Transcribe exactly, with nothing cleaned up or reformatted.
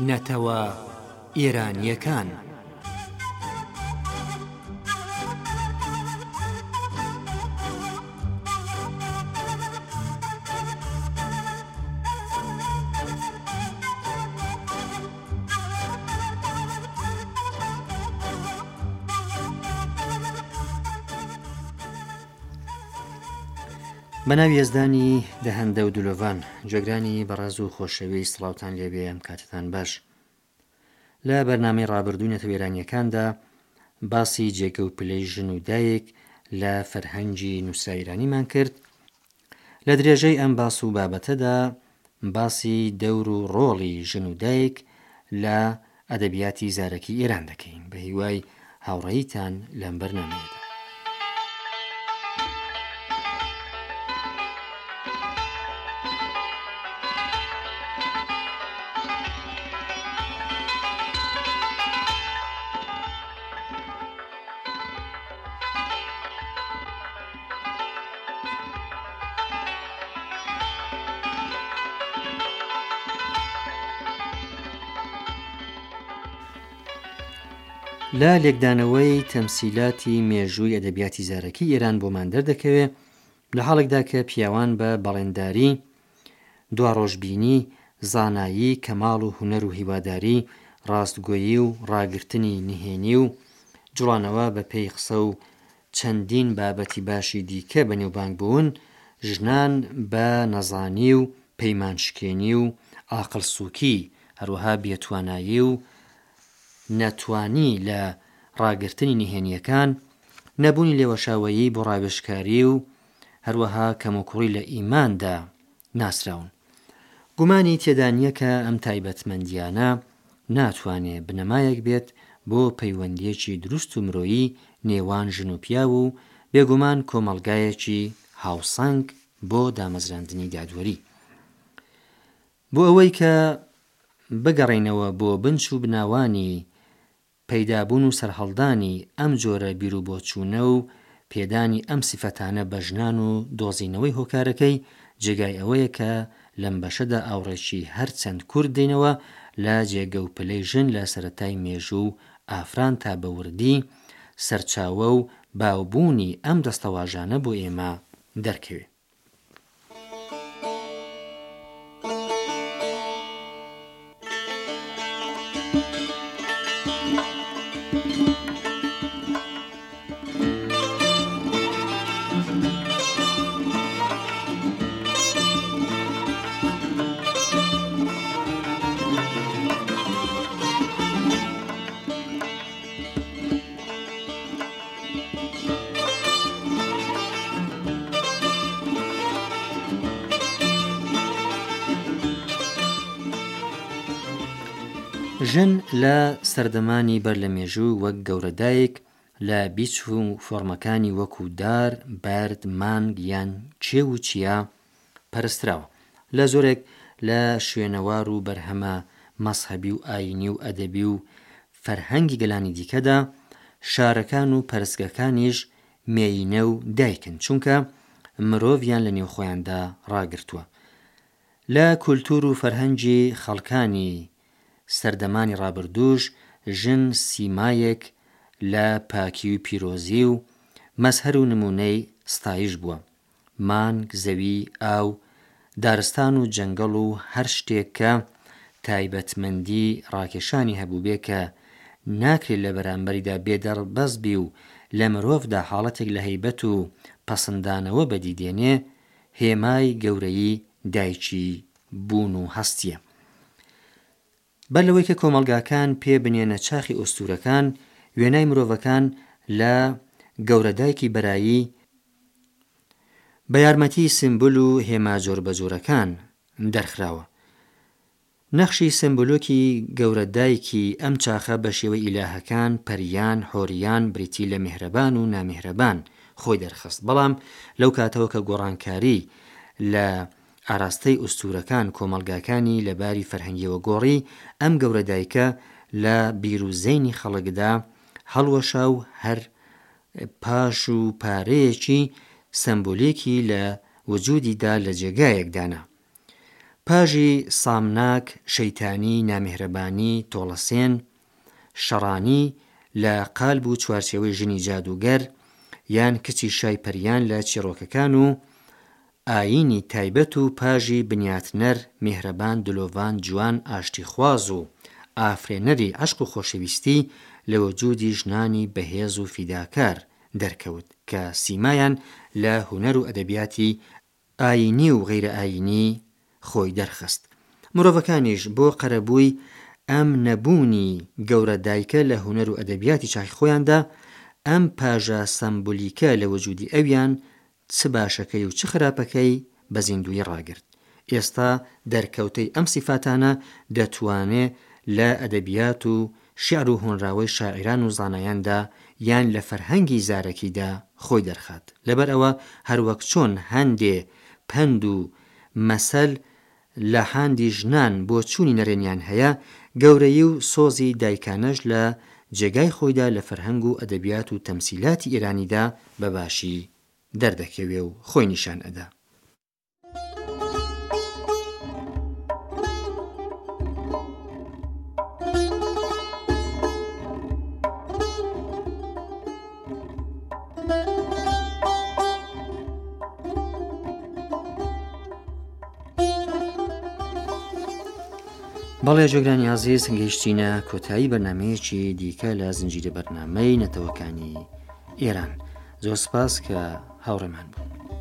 نەتەوە ئێرانیەکان. بەناوی یەزدانی دەهەندە و دلۆڤان جێگرانی بەڕێز و خۆشەویست سڵاوتان لێبێ ئەم کاتتان باش. لە بەرنامەی ڕابردوو نەتەوە ئێرانیەکاندا باسی جێگە و پلەی ژن و دایک لە فەرهەنگی نووسرا ئێرانیمان کرد. لە درێژەی ئەم باس و بابەتەدا باسی دەور و ڕۆڵی ژن و دایک لە ئەدەبیاتی زارەکی ئێران دەکەین بە هیوای هاوڕێیتان لەم بەرنامەیەدا. لە لێکدانەوەی تەمسیلاتی مێژووی ئەدەبیاتی زارەکی ئێران بۆمان دەردەکەوێت لە حاڵێکدا کە پیاوان بە بەڵێنداری، دواڕۆژبینی، زانایی، کەماڵ و هونەر و هیواداری، ڕاستگۆیی و ڕاگررتنی نهێنی و جوڵانەوە بە پێی قسە و چەندین بابەتی باشی دیکە بەنێوبانگ بوون، ژنان بە نەزانی و پەیمانشکێنی و ئاقڵسووکی، هەروەها بێتوانایی و نەتوانی لە ڕاگررتنی نهێنیەکان، نەبوونی لێوەشاوەیی بۆ ڕاوێژکاری و هەروەها کەموکوڕی لە ئیماندا ناسراون. گومانی تێدا نییە کە ئەم تایبەتمەندیانە ناتوانێت بنەمایەک بێت بۆ پەیوەندیەکی دروست و مرۆیی نێوان ژن و پیا و بێگومان کۆمەڵگایەکی هاوسەنگ بۆ دامەزراندنی دادوەری. بۆ ئەوەی کە بگەڕێنەوە بۆ بنچ و بناوانی پەیدابوون و سەرهەڵدانی ئەم جۆرە بیر و بۆچوونە و پێدانی ئەم سیفەتانە بە ژنان و دۆزینەوەی هۆکارەکەی جێگای ئەوەیە کە لەم بەشەدا ئاوڕێکی هەرچەند کورد دێنەوە لە جێگە و پلەی ژن لە سەرەتای مێژوو ئافران تا بە وردی سەرچاوە و باوبوونی ئەم دەستەواژانە بۆ ئێمە دەرکەوێت. ژن لە سەردەمانی بەر لە مێژوو وەک گەورەدایک لە بیچ و فۆرمەکانی وەکو دار، بارد، مانگ یان کێو و چیا پەرستراوە. لە زۆرێک لە شوێنەوار و بەرهەمە مەسحەبی و ئاینی و ئەدەبی و فەرهەنگی گەلانی دیکەدا شارەکان و پەرستگەکانیش مێینە و دایکن، چونکە مرۆڤیان لە نێو خۆیاندا ڕاگرتووە. لە کولتور و فەرهەنگی خەڵکانی سەردەمانی ڕابردووش ژن سیمایەک لە پاکی و پیرۆزی و مەزهەر و نمونەی ستایش بووە. مانگ، زەوی، ئاو، دارستان و جەنگەڵ و هەر شتێک کە تایبەتمەندی ڕاکێشانی هەبوو بێ کە ناکرێت لە بەرامبەریدا بێدەڕبەز بی و لە مرۆڤدا حاڵەتێک لە هەیبەت و پەسەندانەوە بەدیدێنێ، هێمای گەورەی دایکی بوون و هەستیە. بەر لەوەی کە کۆمەڵگاکان پێ بنێنە چاخی ئوستورەکان، وێنای مرۆڤەکان لە گەورەدایکی بەرایی بە یارمەتی سمبول و هێما جۆربەجۆرەکان دەرخراوە. نەخشی سمبولۆکی گەورەدایکی ئەم چاخە بە شێوەی ئیلاهەکان، پەریان، حۆریان، بریتی لە میهرەبان و نامیهرەبان خۆی دەرخست. بەڵام لەو کاتەوە کە گۆڕانکاری لە ئاراستەی ئوستورەکان کۆمەڵگاکانی لەباری فەرهەنگیەوە گۆڕی، ئەم گەورەدایکە لە بیرروزەینی خەڵکدا هەڵوەشا و هەر پاش و پارەیەکی سمبولێکی لە وجودیدا لە جێگایەکدانا. پاژی سامناک، شەیتانی، نامێهرەبانی، تۆڵەسێن، شەڕانی لە قالب و چوارچێوەی ژنی جادوگەر یان کچی شای پەریان لە چیرۆکەکان و ئایینی تایبەت و پاژی بنیاتنەر، میهرەبان، دلۆڤان، جوان، ئاشتیخواز و ئافرێنەری عەشق و خۆشەویستی لە وەجوودی ژنانی بەهێز و فیداکار دەرکەوت کە سیمایان لە هونەر و ئەدەبیاتی ئایینی و غەیرە ئایینی خۆی دەرخست. مرۆڤەکانیش بۆ قەرەبووی ئەم نەبوونی گەورە دایکە لە هونەر و ئەدەبیاتی چاکی خۆیاندا ئەم پاژە سەمبولیکە لە وەجوودی ئەویان چ باشەکەی و چ خراپەکەی بە زیندوی ڕاگرت. ئێستا دەرکەوتەی ئەم سیفاتانە دەتوانێت لە ئەدەبیات و شیعر و هۆنراوەی شاعیران و زانایاندا یان لە فەرهەنگی زارەکیدا خۆی دەرخات. لەبەر ئەوە هەروەک چۆن هەندێ پەند و مەسەل لە هاندی ژنان بۆ چوونی نەرێنیان هەیە، گەورەی و سۆزی دایکانەش لە جێگای خۆیدا لە فەرهەنگ و ئەدەبیات و تەمسیلاتی ئێرانیدا بەباشی دەردەکەوێ و خۆی نیشان ئەدا. بەڵێ جۆگرانی عەزیز، گەیشتینە کۆتایی بەرنامەیەکی دیکە لە زنجیرە بەرنامەی نەتەوەکانی ئێران. زۆر سپاس کە هاوڕێمان بوون.